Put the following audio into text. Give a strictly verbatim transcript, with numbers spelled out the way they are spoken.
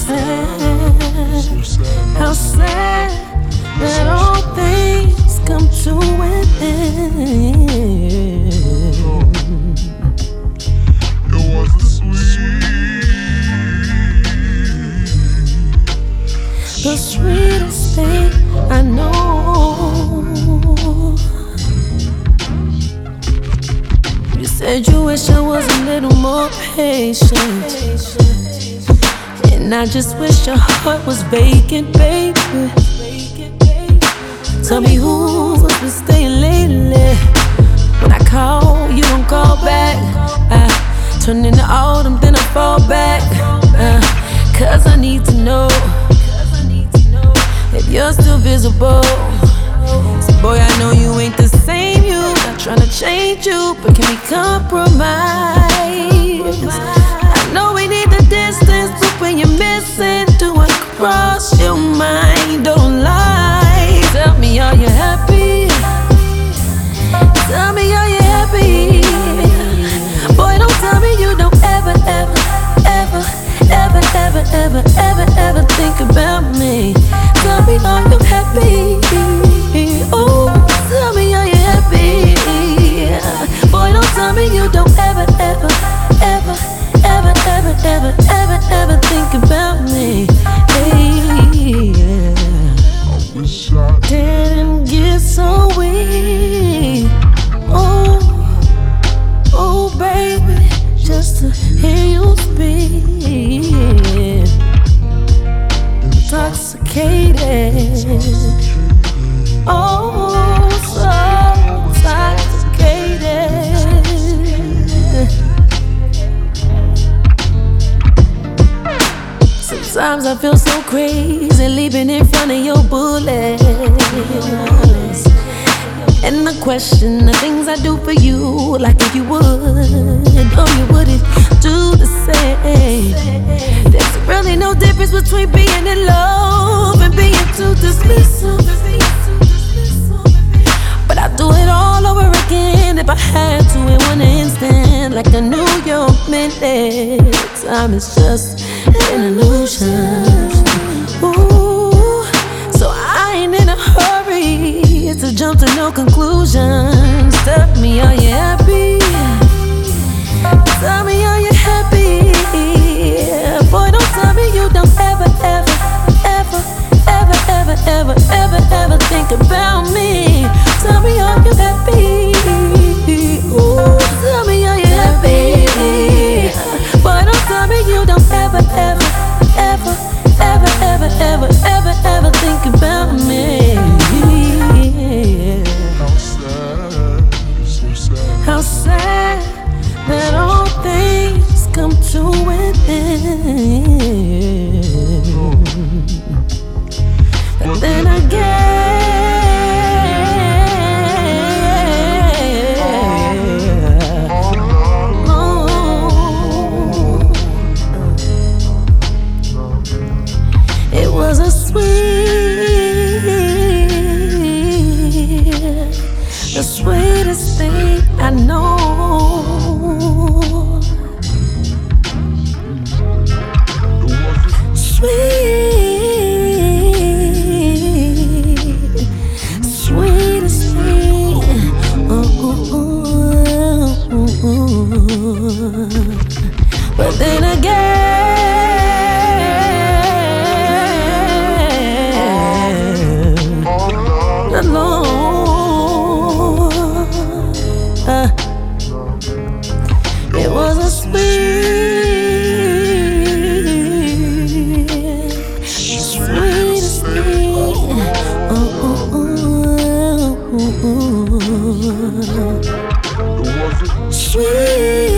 sad, how sad that all things come to an end. It wasn't sweet, the sweetest thing I know. You said you wish I was a little more patient, and I just wish your heart was vacant, baby. Tell me who's been staying lately. When I call, you don't call back. I turn into autumn, then I fall back. uh, Cause I need to know if you're still visible. So boy, I know you ain't the same. You not trying to change you, but can we compromise? I know we need the distance, but when you're missing, do I cross your mind? Don't lie. Tell me, are you happy? Tell me, are you happy? Boy, don't tell me you don't ever, ever, ever, ever, ever, ever, ever, ever think about me. Tell me, are you happy? Oh, tell me, are you happy? Boy, don't tell me you don't ever, ever, ever, ever, ever, ever, ever, ever think about me. Hey, I wish I didn't get so weak. Oh, oh, baby, just to hear you speak. Intoxicated. Oh, so intoxicated. Sometimes I feel so crazy leaving in front of your bullets, and I question the things I do for you, like if you would, or you wouldn't do the same. There's really no difference between being in love and being too dismissive. But I'd do it all over again if I had to in one instant, like a New York minute. Time is just an illusion. Ooh, so I ain't in a hurry to jump to no conclusions. Tell me, are you happy? Tell me, are you happy? Boy, don't tell me you don't ever, ever, ever, ever, ever, ever, ever, ever think about me. Tell me, are you happy? Ooh, tell me, are you happy? Boy, don't tell me you don't ever, ever, ever, ever, ever, ever, ever, ever think about me. how sad, so sad. How sad that all things come to an end. But then again, oh, it was a sweet, the sweetest thing I know. Sweet, sweetest thing. Oh, ooh, ooh, ooh. But then again, alone. Uh, it was a sweet, sweetest thing. Oh, ooh, ooh, ooh, ooh. It wasn't Sweet.